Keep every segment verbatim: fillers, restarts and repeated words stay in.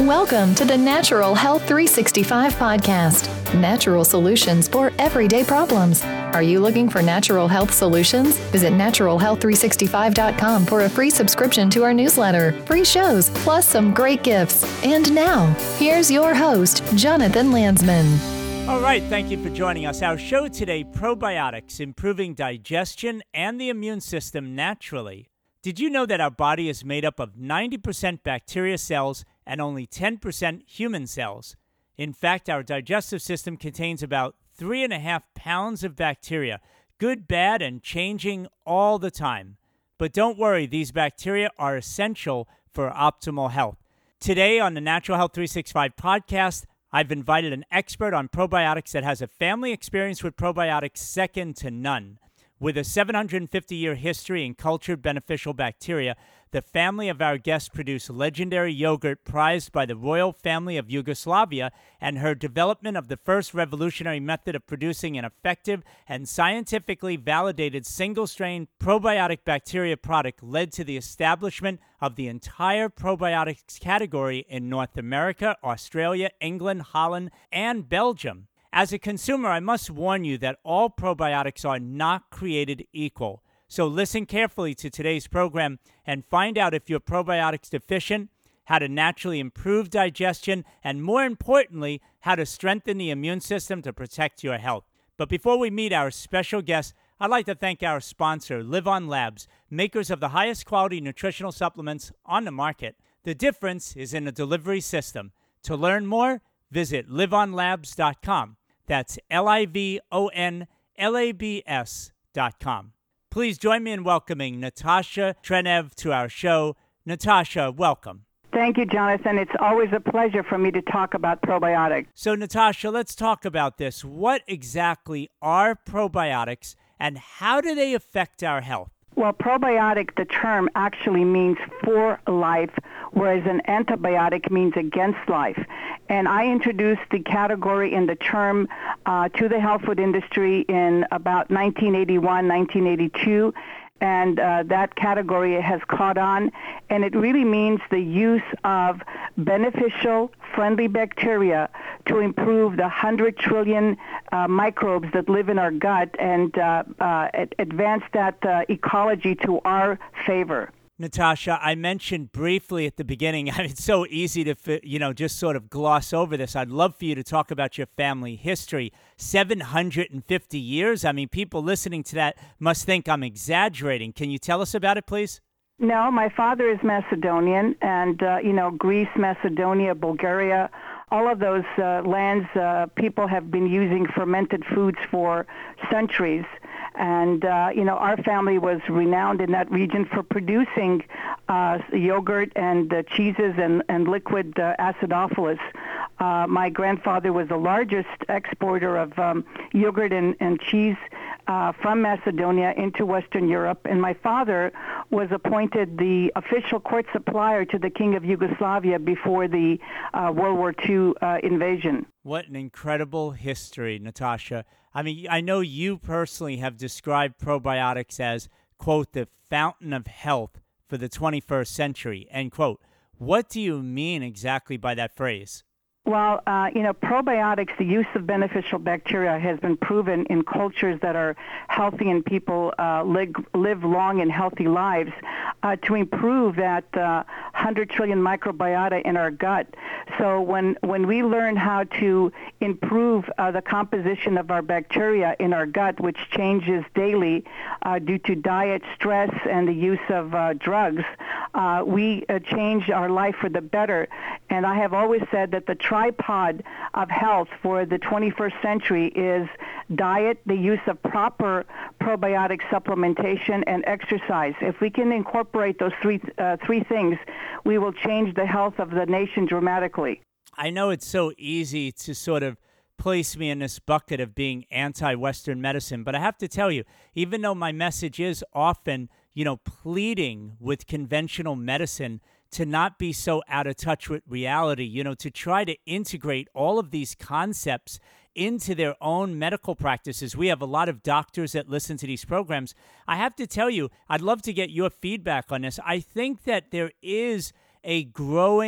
Welcome to the Natural Health three sixty-five podcast. Natural solutions for everyday problems. Are you looking for natural health solutions? Visit natural health three sixty-five dot com for a free subscription to our newsletter, free shows, plus some great gifts. And now, here's your host, Jonathan Landsman. All right, thank you for joining us. Our show today, Probiotics, Improving Digestion and the Immune System Naturally. Did you know that our body is made up of ninety percent bacteria cells and only ten percent human cells? In fact, our digestive system contains about three and a half pounds of bacteria, good, bad, and changing all the time. But don't worry, these bacteria are essential for optimal health. Today on the Natural Health three sixty-five podcast, I've invited an expert on probiotics that has a family experience with probiotics second to none. With a seven hundred fifty year history in cultured beneficial bacteria, the family of our guest produced legendary yogurt prized by the royal family of Yugoslavia, and her development of the first revolutionary method of producing an effective and scientifically validated single-strain probiotic bacteria product led to the establishment of the entire probiotics category in North America, Australia, England, Holland, and Belgium. As a consumer, I must warn you that all probiotics are not created equal. So listen carefully to today's program and find out if you're probiotics deficient, how to naturally improve digestion, and more importantly, how to strengthen the immune system to protect your health. But before we meet our special guest, I'd like to thank our sponsor, Live On Labs, makers of the highest quality nutritional supplements on the market. The difference is in the delivery system. To learn more, visit live on labs dot com. That's L I V O N L A B S dot com. Please join me in welcoming Natasha Trenev to our show. Natasha, welcome. Thank you, Jonathan. It's always a pleasure for me to talk about probiotics. So, Natasha, let's talk about this. What exactly are probiotics, and how do they affect our health? Well, probiotic, the term actually means for life, whereas an antibiotic means against life. And I introduced the category and the term uh, to the health food industry in about nineteen eighty-one, nineteen eighty-two. And uh, that category has caught on, and it really means the use of beneficial, friendly bacteria to improve the one hundred trillion uh, microbes that live in our gut and uh, uh, advance that uh, ecology to our favor. Natasha, I mentioned briefly at the beginning, I mean, it's so easy to, you know, just sort of gloss over this. I'd love for you to talk about your family history. seven hundred fifty years? I mean, people listening to that must think I'm exaggerating. Can you tell us about it, please? No, my father is Macedonian, and, uh, you know, Greece, Macedonia, Bulgaria, all of those uh, lands, uh, people have been using fermented foods for centuries. And, uh, you know, our family was renowned in that region for producing uh, yogurt and uh, cheeses and, and liquid uh, acidophilus. Uh, my grandfather was the largest exporter of um, yogurt and, and cheese uh, from Macedonia into Western Europe. And my father was appointed the official court supplier to the King of Yugoslavia before the uh, World War Two uh, invasion. What an incredible history, Natasha. I mean, I know you personally have described probiotics as, quote, the fountain of health for the twenty-first century, end quote. What do you mean exactly by that phrase? Well, uh, you know, probiotics, the use of beneficial bacteria has been proven in cultures that are healthy and people uh, live, live long and healthy lives uh, to improve that uh, one hundred trillion microbiota in our gut. So when, when we learn how to improve uh, the composition of our bacteria in our gut, which changes daily uh, due to diet, stress, and the use of uh, drugs, uh, we uh, change our life for the better. And I have always said that the tripod of health for the twenty-first century is diet, the use of proper probiotic supplementation, and exercise. If we can incorporate those three uh, three things, we will change the health of the nation dramatically. I know it's so easy to sort of place me in this bucket of being anti-Western medicine, but I have to tell you, even though my message is often, you know, pleading with conventional medicine to not be so out of touch with reality, you know, to try to integrate all of these concepts into their own medical practices. We have a lot of doctors that listen to these programs. I have to tell you, I'd love to get your feedback on this. I think that there is a growing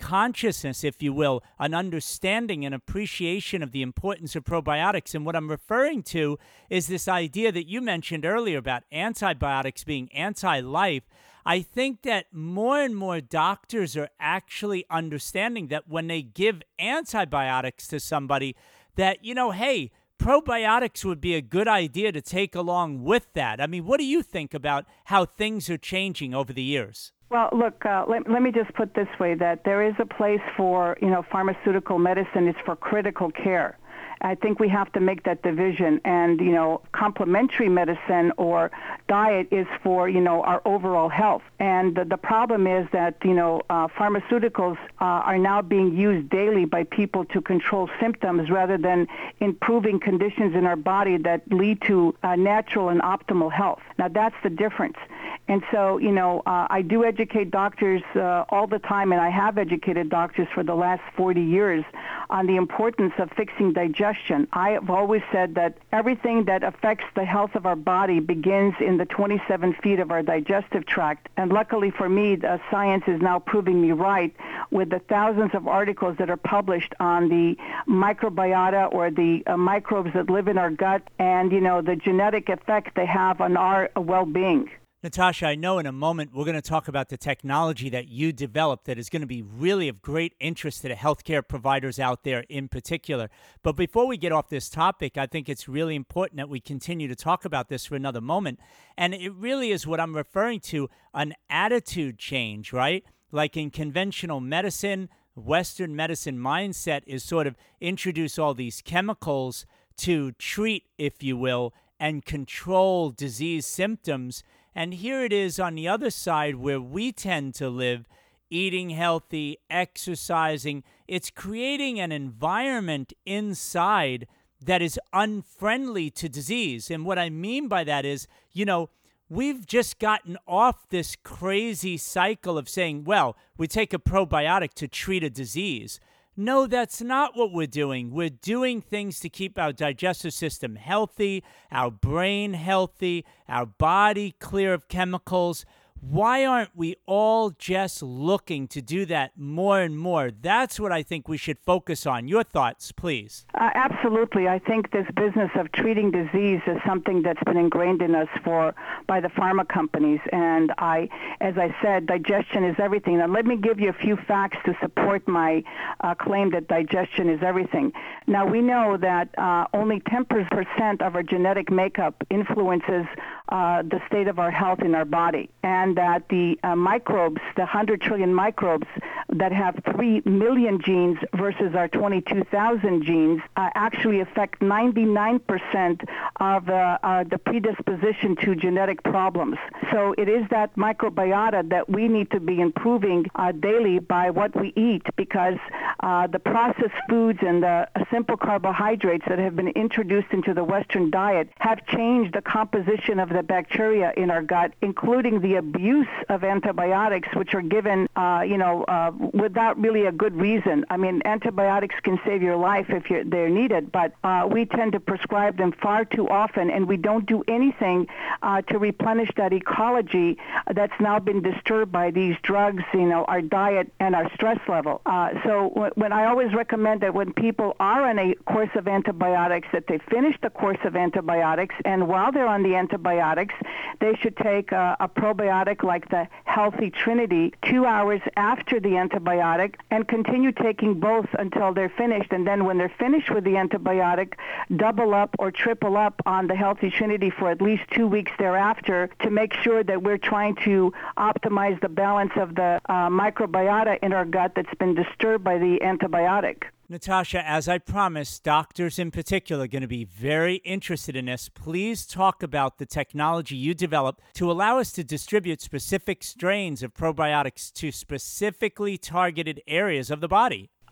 consciousness, if you will, an understanding and appreciation of the importance of probiotics. And what I'm referring to is this idea that you mentioned earlier about antibiotics being anti-life. I think that more and more doctors are actually understanding that when they give antibiotics to somebody, that, you know, hey, probiotics would be a good idea to take along with that. I mean, what do you think about how things are changing over the years? Well, look, uh, let, let me just put this way, that there is a place for, you know, pharmaceutical medicine. It's for critical care. I think we have to make that division. And, you know, complementary medicine or diet is for, you know, our overall health. And the, the problem is that, you know, uh, pharmaceuticals uh, are now being used daily by people to control symptoms rather than improving conditions in our body that lead to uh, natural and optimal health. Now, that's the difference. And so, you know, uh, I do educate doctors uh, all the time, and I have educated doctors for the last forty years on the importance of fixing digestion. I have always said that everything that affects the health of our body begins in the twenty-seven feet of our digestive tract. And luckily for me, the science is now proving me right with the thousands of articles that are published on the microbiota or the uh, microbes that live in our gut and, you know, the genetic effect they have on our well-being. Natasha, I know in a moment we're going to talk about the technology that you developed that is going to be really of great interest to the healthcare providers out there in particular. But before we get off this topic, I think it's really important that we continue to talk about this for another moment. And it really is what I'm referring to, an attitude change, right? Like in conventional medicine, Western medicine mindset is sort of introduce all these chemicals to treat, if you will, and control disease symptoms. And here it is on the other side where we tend to live, eating healthy, exercising. It's creating an environment inside that is unfriendly to disease. And what I mean by that is, you know, we've just gotten off this crazy cycle of saying, well, we take a probiotic to treat a disease. No, that's not what we're doing. We're doing things to keep our digestive system healthy, our brain healthy, our body clear of chemicals. Why aren't we all just looking to do that more and more? That's what I think we should focus on. Your thoughts, please. Uh, absolutely. I think this business of treating disease is something that's been ingrained in us for by the pharma companies. And I, as I said, digestion is everything. Now, let me give you a few facts to support my uh, claim that digestion is everything. Now, we know that uh, only ten percent of our genetic makeup influences uh, the state of our health in our body. And that the uh, microbes, the one hundred trillion microbes that have three million genes versus our twenty-two thousand genes, uh, actually affect ninety-nine percent of uh, uh, the predisposition to genetic problems. So it is that microbiota that we need to be improving uh, daily by what we eat, because uh, the processed foods and the uh, simple carbohydrates that have been introduced into the Western diet have changed the composition of the bacteria in our gut, including the abuse of antibiotics, which are given, uh, you know, uh, without really a good reason. I mean, antibiotics can save your life if you're, they're needed, but uh, we tend to prescribe them far too often, and we don't do anything uh, to replenish that ecology that's now been disturbed by these drugs, you know, our diet and our stress level. Uh, so w- when I always recommend that when people are on a course of antibiotics, that they finish the course of antibiotics, and while they're on the antibiotics, they should take a, a probiotic like the Healthy Trinity two hours after the antibiotic and continue taking both until they're finished. And then when they're finished with the antibiotic, double up or triple up on the Healthy Trinity for at least two weeks thereafter to make sure that we're trying to optimize the balance of the uh, microbiota in our gut that's been disturbed by the antibiotic. Natasha, as I promised, doctors in particular are going to be very interested in this. Please talk about the technology you developed to allow us to distribute specific strains of probiotics to specifically targeted areas of the body.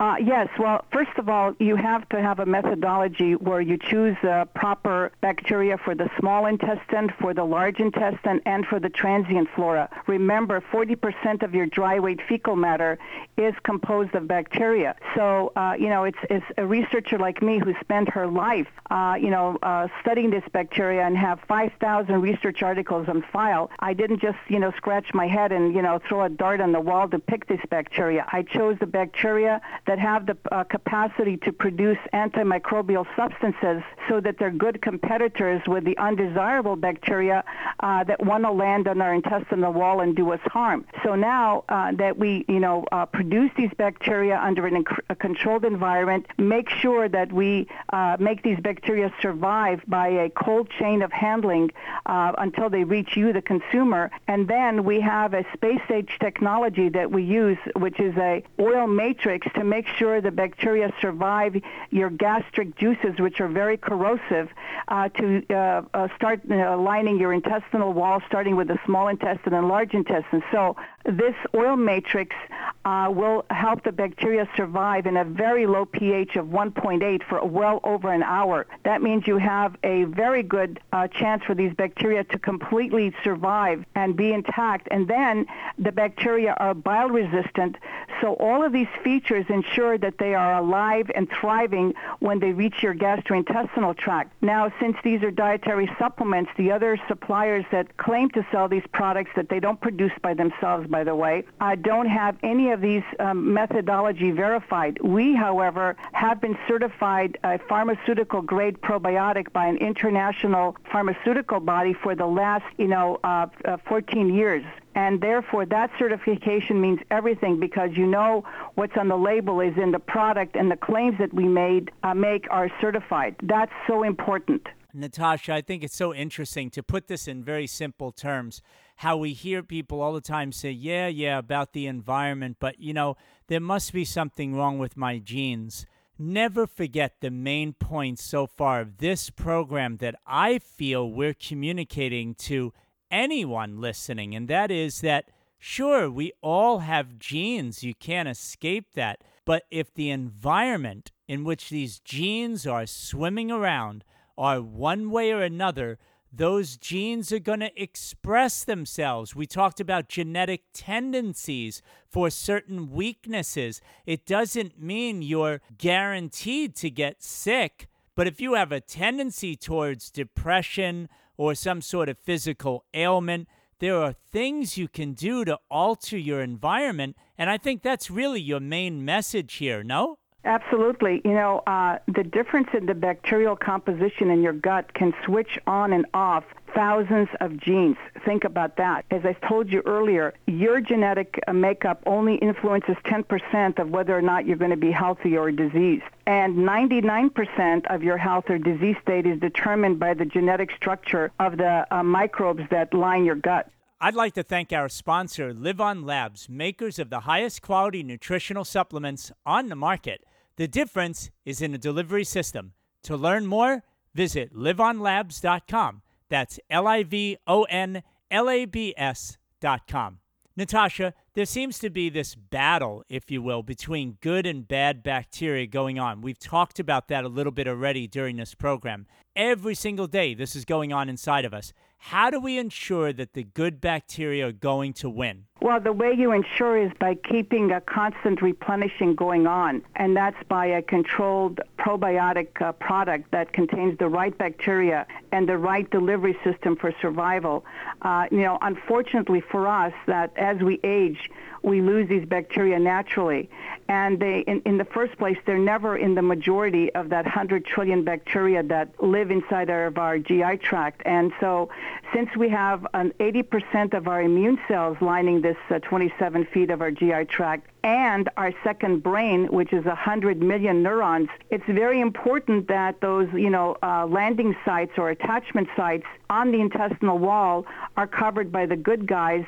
Uh, yes. Well, first of all, you have to have a methodology where you choose uh, proper bacteria for the small intestine, for the large intestine, and for the transient flora. Remember, forty percent of your dry weight fecal matter is composed of bacteria. So, uh, you know, it's, it's a researcher like me who spent her life, uh, you know, uh, studying this bacteria and have five thousand research articles on file. I didn't just, you know, scratch my head and, you know, throw a dart on the wall to pick this bacteria. I chose the bacteria that have the uh, capacity to produce antimicrobial substances so that they're good competitors with the undesirable bacteria uh, that want to land on our intestinal wall and do us harm. So now uh, that we, you know, uh, produce these bacteria under an inc- a controlled environment, make sure that we uh, make these bacteria survive by a cold chain of handling uh, until they reach you, the consumer, and then we have a space-age technology that we use, which is a oil matrix to make sure the bacteria survive your gastric juices, which are very corrosive, uh, to uh, uh, start uh, lining your intestinal wall, starting with the small intestine and large intestine. So this oil matrix uh, will help the bacteria survive in a very low pH of one point eight for well over an hour. That means you have a very good uh, chance for these bacteria to completely survive and be intact. And then the bacteria are bile resistant. So all of these features ensure that they are alive and thriving when they reach your gastrointestinal tract. Now, since these are dietary supplements, the other suppliers that claim to sell these products that they don't produce by themselves, by the way, uh, don't have any of these um, methodology verified. We, however, have been certified a pharmaceutical-grade probiotic by an international pharmaceutical body for the last, you know, uh, uh, fourteen years. And therefore, that certification means everything because you know what's on the label is in the product, and the claims that we made uh, make are certified. That's so important. Natasha, I think it's so interesting to put this in very simple terms, how we hear people all the time say, yeah, yeah, about the environment, but, you know, there must be something wrong with my genes. Never forget the main points so far of this program that I feel we're communicating to anyone listening, and that is that, sure, we all have genes. You can't escape that. But if the environment in which these genes are swimming around are one way or another, those genes are going to express themselves. We talked about genetic tendencies for certain weaknesses. It doesn't mean you're guaranteed to get sick, but if you have a tendency towards depression or some sort of physical ailment, there are things you can do to alter your environment, and I think that's really your main message here, no? Absolutely. You know, uh, the difference in the bacterial composition in your gut can switch on and off thousands of genes. Think about that. As I told you earlier, your genetic makeup only influences ten percent of whether or not you're going to be healthy or diseased. And ninety-nine percent of your health or disease state is determined by the genetic structure of the uh, microbes that line your gut. I'd like to thank our sponsor, LivOn Labs, makers of the highest quality nutritional supplements on the market. The difference is in the delivery system. To learn more, visit live on labs dot com. That's L I V O N L A B S dot com. Natasha, there seems to be this battle, if you will, between good and bad bacteria going on. We've talked about that a little bit already during this program. Every single day, this is going on inside of us. How do we ensure that the good bacteria are going to win? Well, the way you ensure is by keeping a constant replenishing going on, and that's by a controlled probiotic uh, product that contains the right bacteria and the right delivery system for survival. Uh, you know, unfortunately for us, that as we age, we lose these bacteria naturally. And they, in, in the first place, they're never in the majority of that one hundred trillion bacteria that live inside of our G I tract. And so since we have an eighty percent of our immune cells lining this uh, twenty-seven feet of our G I tract, and our second brain, which is one hundred million neurons, it's very important that those, you know, uh, landing sites or attachment sites on the intestinal wall are covered by the good guys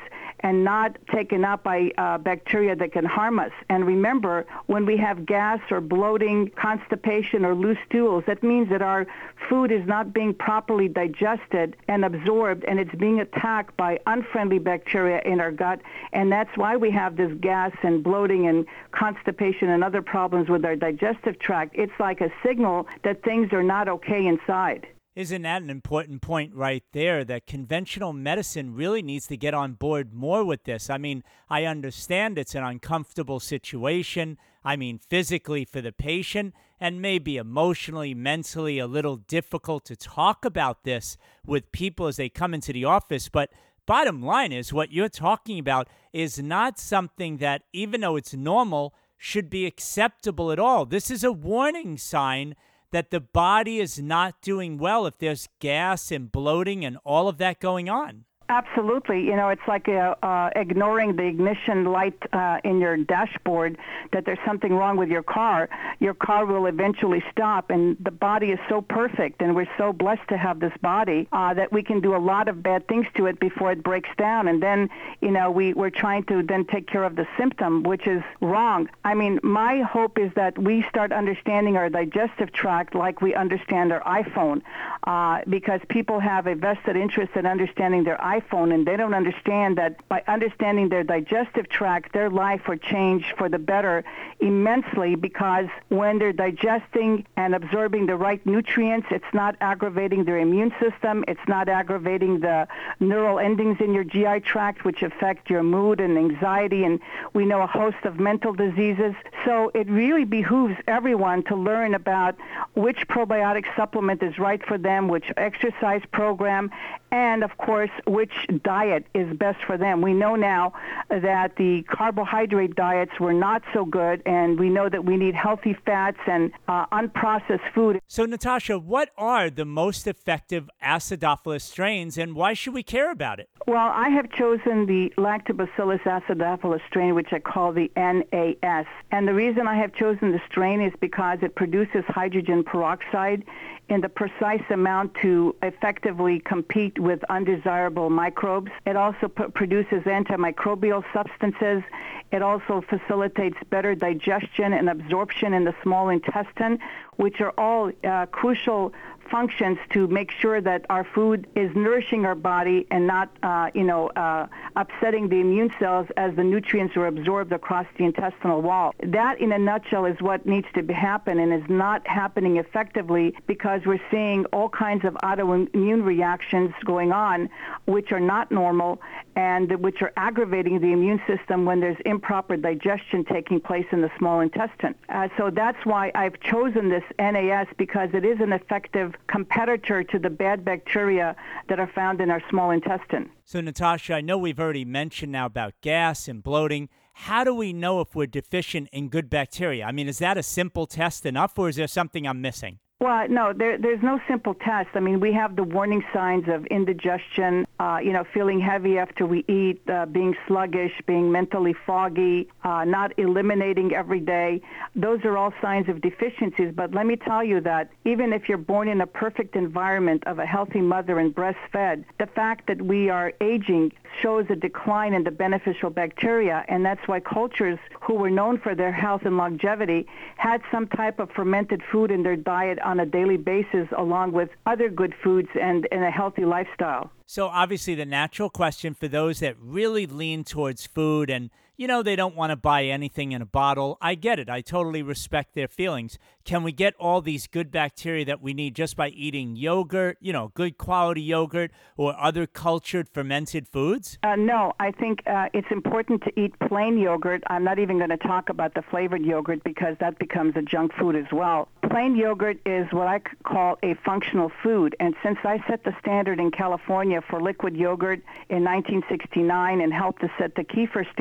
and not taken up by uh, bacteria that can harm us. And remember, when we have gas or bloating, constipation, or loose stools, that means that our food is not being properly digested and absorbed, and it's being attacked by unfriendly bacteria in our gut. And that's why we have this gas and bloating and constipation and other problems with our digestive tract. It's like a signal that things are not okay inside. Isn't that an important point right there, that conventional medicine really needs to get on board more with this? I mean, I understand it's an uncomfortable situation. I mean, physically for the patient, and maybe emotionally, mentally a little difficult to talk about this with people as they come into the office. But bottom line is, what you're talking about is not something that, even though it's normal, should be acceptable at all. This is a warning sign that the body is not doing well if there's gas and bloating and all of that going on. Absolutely. You know, it's like uh, uh, ignoring the ignition light uh, in your dashboard, that there's something wrong with your car. Your car will eventually stop, and the body is so perfect, and we're so blessed to have this body uh, that we can do a lot of bad things to it before it breaks down. And then, you know, we, we're trying to then take care of the symptom, which is wrong. I mean, my hope is that we start understanding our digestive tract like we understand our iPhone, uh, because people have a vested interest in understanding their iPhone. iPhone, and they don't understand that by understanding their digestive tract, their life will change for the better immensely, because when they're digesting and absorbing the right nutrients, it's not aggravating their immune system, it's not aggravating the neural endings in your G I tract, which affect your mood and anxiety, and we know a host of mental diseases. So it really behooves everyone to learn about which probiotic supplement is right for them, which exercise program, and of course, which diet is best for them. We know now that the carbohydrate diets were not so good, and we know that we need healthy fats and uh, unprocessed food. So, Natasha, what are the most effective Acidophilus strains, and why should we care about it? Well, I have chosen the Lactobacillus acidophilus strain, which I call the N A S. And the reason I have chosen the strain is because it produces hydrogen peroxide in the precise amount to effectively compete with undesirable microbes. It also p- produces antimicrobial substances. It also facilitates better digestion and absorption in the small intestine, which are all uh, crucial functions to make sure that our food is nourishing our body and not, uh, you know, uh, upsetting the immune cells as the nutrients are absorbed across the intestinal wall. That, in a nutshell, is what needs to happen, and is not happening effectively because we're seeing all kinds of autoimmune reactions going on, which are not normal and which are aggravating the immune system when there's improper digestion taking place in the small intestine. Uh, so that's why I've chosen this N A S, because it is an effective competitor to the bad bacteria that are found in our small intestine. So, Natasha, I know we've already mentioned now about gas and bloating. How do we know if we're deficient in good bacteria? I mean, is that a simple test enough, or is there something I'm missing? Well, no, there, there's no simple test. I mean, we have the warning signs of indigestion, uh, you know, feeling heavy after we eat, uh, being sluggish, being mentally foggy, uh, not eliminating every day. Those are all signs of deficiencies. But let me tell you that even if you're born in a perfect environment of a healthy mother and breastfed, the fact that we are aging shows a decline in the beneficial bacteria, and that's why cultures who were known for their health and longevity had some type of fermented food in their diet on a daily basis, along with other good foods and, and a healthy lifestyle. So obviously the natural question for those that really lean towards food and, you know, they don't want to buy anything in a bottle, I get it. I totally respect their feelings. Can we get all these good bacteria that we need just by eating yogurt, you know, good quality yogurt, or other cultured fermented foods? Uh, no, I think uh, it's important to eat plain yogurt. I'm not even going to talk about the flavored yogurt because that becomes a junk food as well. Plain yogurt is what I call a functional food, and since I set the standard in California for liquid yogurt in nineteen sixty-nine and helped to set the kefir standard in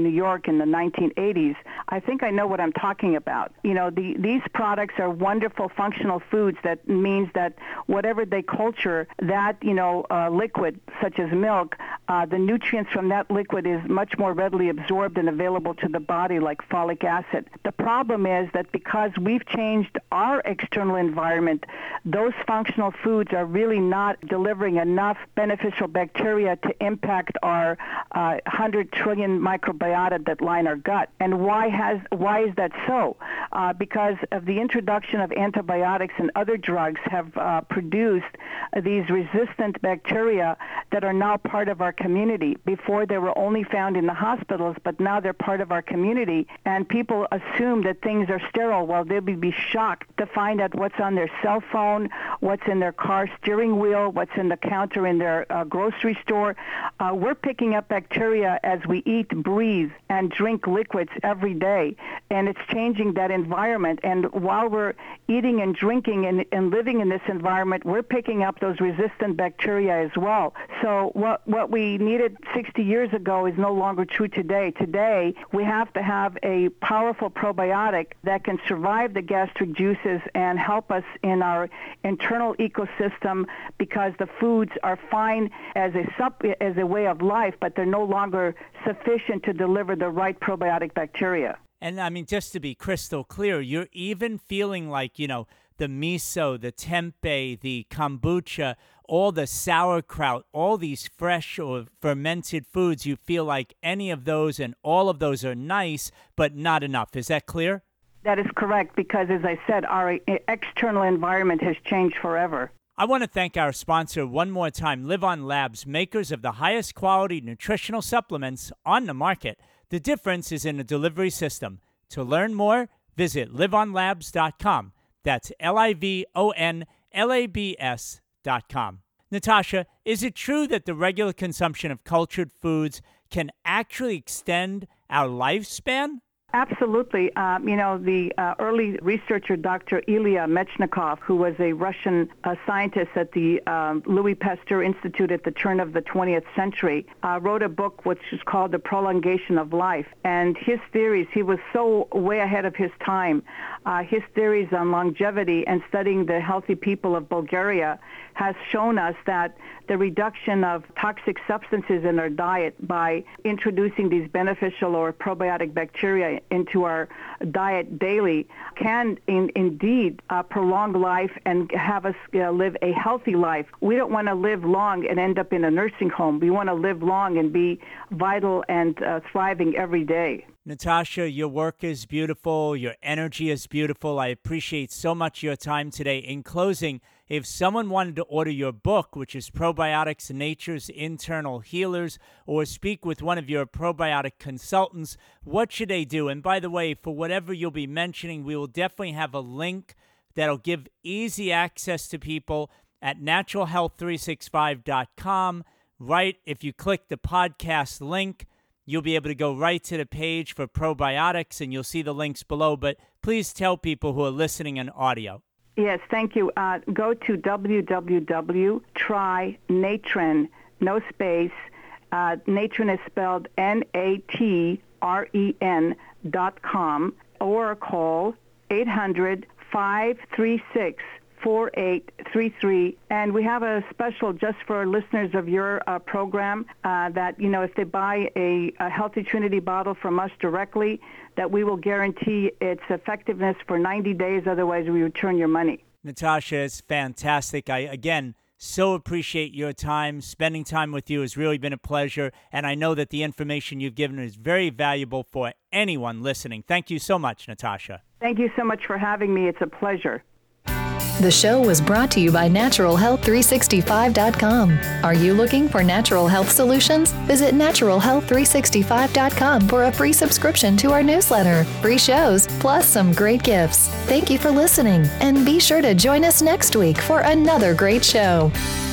in New York in the nineteen eighties, I think I know what I'm talking about. You know, the, these products are wonderful functional foods. That means that whatever they culture, that, you know, uh, liquid, such as milk, uh, the nutrients from that liquid is much more readily absorbed and available to the body, like folic acid. The problem is that because we've changed our external environment, those functional foods are really not delivering enough beneficial bacteria to impact our uh, one hundred trillion microbiota that line our gut. And why has why is that so? Uh, because of the introduction of antibiotics and other drugs have uh, produced these resistant bacteria that are now part of our community. Before they were only found in the hospitals, but now they're part of our community. And people assume that things are sterile. Well, they'll be shocked to find out what's on their cell phone, what's in their car steering wheel, what's in the counter in their uh, grocery store. Uh, we're picking up bacteria as we eat, breathe, and drink liquids every day. And it's changing that environment. And while we're eating and drinking and, and living in this environment, we're picking up those resistant bacteria as well. So what, what we needed sixty years ago is no longer true today. Today, we have to have a powerful probiotic that can survive the gastric juices and help us in our internal ecosystem, because the foods are fine as a sup- as a way of life, but they're no longer sufficient to deliver the right probiotic bacteria. And I mean, just to be crystal clear, you're even feeling like, you know, the miso, the tempeh, the kombucha, all the sauerkraut, all these fresh or fermented foods, you feel like any of those and all of those are nice, but not enough. Is that clear? That is correct, because, as I said, our external environment has changed forever. I want to thank our sponsor one more time, LivOn Labs, makers of the highest quality nutritional supplements on the market. The difference is in the delivery system. To learn more, visit live on labs dot com. That's L I V O N L A B S dot com. Natasha, is it true that the regular consumption of cultured foods can actually extend our lifespan? Absolutely. Um, you know, the uh, early researcher, Doctor Ilya Mechnikov, who was a Russian uh, scientist at the um, Louis Pasteur Institute at the turn of the twentieth century, uh, wrote a book which is called The Prolongation of Life. And his theories, he was so way ahead of his time. Uh, his theories on longevity and studying the healthy people of Bulgaria has shown us that the reduction of toxic substances in our diet by introducing these beneficial or probiotic bacteria into our diet daily can in, indeed uh, prolong life and have us uh, live a healthy life. We don't want to live long and end up in a nursing home. We want to live long and be vital and uh, thriving every day. Natasha, your work is beautiful. Your energy is beautiful. I appreciate so much your time today. In closing, if someone wanted to order your book, which is Probiotics, Nature's Internal Healers, or speak with one of your probiotic consultants, what should they do? And by the way, for whatever you'll be mentioning, we will definitely have a link that'll give easy access to people at natural health three sixty-five dot com. Right, if you click the podcast link, you'll be able to go right to the page for probiotics, and you'll see the links below. But please tell people who are listening on audio. Yes, thank you. Uh, go to w w w dot try natren, no space. Uh, Natren is spelled N A T R E N dot com, or call eight hundred, five three six, four eight three three. And we have a special just for listeners of your uh, program uh, that, you know, if they buy a, a Healthy Trinity bottle from us directly, that we will guarantee its effectiveness for ninety days. Otherwise, we return your money. Natasha, it's fantastic. I, again, so appreciate your time. Spending time with you has really been a pleasure. And I know that the information you've given is very valuable for anyone listening. Thank you so much, Natasha. Thank you so much for having me. It's a pleasure. The show was brought to you by natural health three sixty-five dot com. Are you looking for natural health solutions? Visit natural health three sixty-five dot com for a free subscription to our newsletter, free shows, plus some great gifts. Thank you for listening, and be sure to join us next week for another great show.